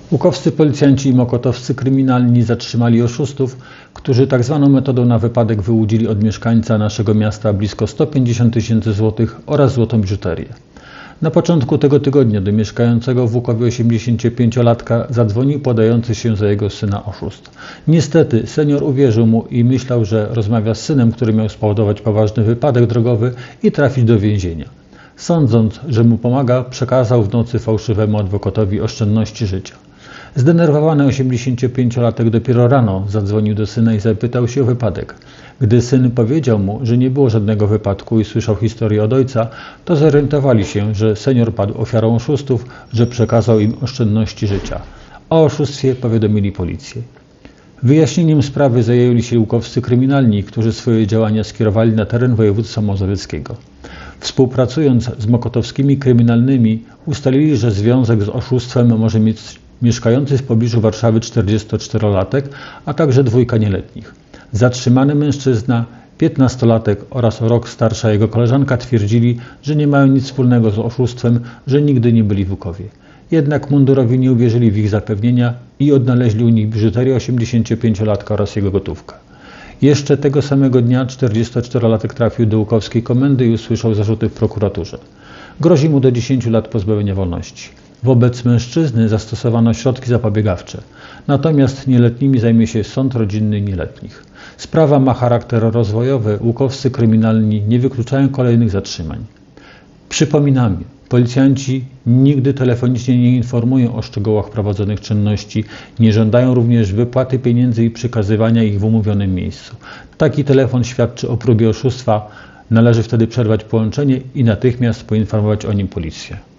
Łukowscy policjanci i mokotowscy kryminalni zatrzymali oszustów, którzy tzw. metodą na wypadek wyłudzili od mieszkańca naszego miasta blisko 150 000 złotych oraz złotą biżuterię. Na początku tego tygodnia do mieszkającego w Łukowie 85-latka zadzwonił podający się za jego syna oszust. Niestety senior uwierzył mu i myślał, że rozmawia z synem, który miał spowodować poważny wypadek drogowy i trafić do więzienia. Sądząc, że mu pomaga, przekazał w nocy fałszywemu adwokatowi oszczędności życia. Zdenerwowany 85-latek dopiero rano zadzwonił do syna i zapytał się o wypadek. Gdy syn powiedział mu, że nie było żadnego wypadku i słyszał historię od ojca, to zorientowali się, że senior padł ofiarą oszustów, że przekazał im oszczędności życia. O oszustwie powiadomili policję. Wyjaśnieniem sprawy zajęli się łukowscy kryminalni, którzy swoje działania skierowali na teren województwa mazowieckiego. Współpracując z mokotowskimi kryminalnymi, ustalili, że związek z oszustwem może mieć mieszkający w pobliżu Warszawy 44-latek, a także dwójka nieletnich. Zatrzymany mężczyzna, 15-latek oraz o rok starsza jego koleżanka twierdzili, że nie mają nic wspólnego z oszustwem, że nigdy nie byli w Łukowie. Jednak mundurowi nie uwierzyli w ich zapewnienia i odnaleźli u nich biżuterię 85-latka oraz jego gotówkę. Jeszcze tego samego dnia 44-latek trafił do łukowskiej komendy i usłyszał zarzuty w prokuraturze. Grozi mu do 10 lat pozbawienia wolności. Wobec mężczyzny zastosowano środki zapobiegawcze, natomiast nieletnimi zajmie się sąd rodzinny nieletnich. Sprawa ma charakter rozwojowy, łukowscy kryminalni nie wykluczają kolejnych zatrzymań. Przypominamy, policjanci nigdy telefonicznie nie informują o szczegółach prowadzonych czynności, nie żądają również wypłaty pieniędzy i przekazywania ich w umówionym miejscu. Taki telefon świadczy o próbie oszustwa, należy wtedy przerwać połączenie i natychmiast poinformować o nim policję.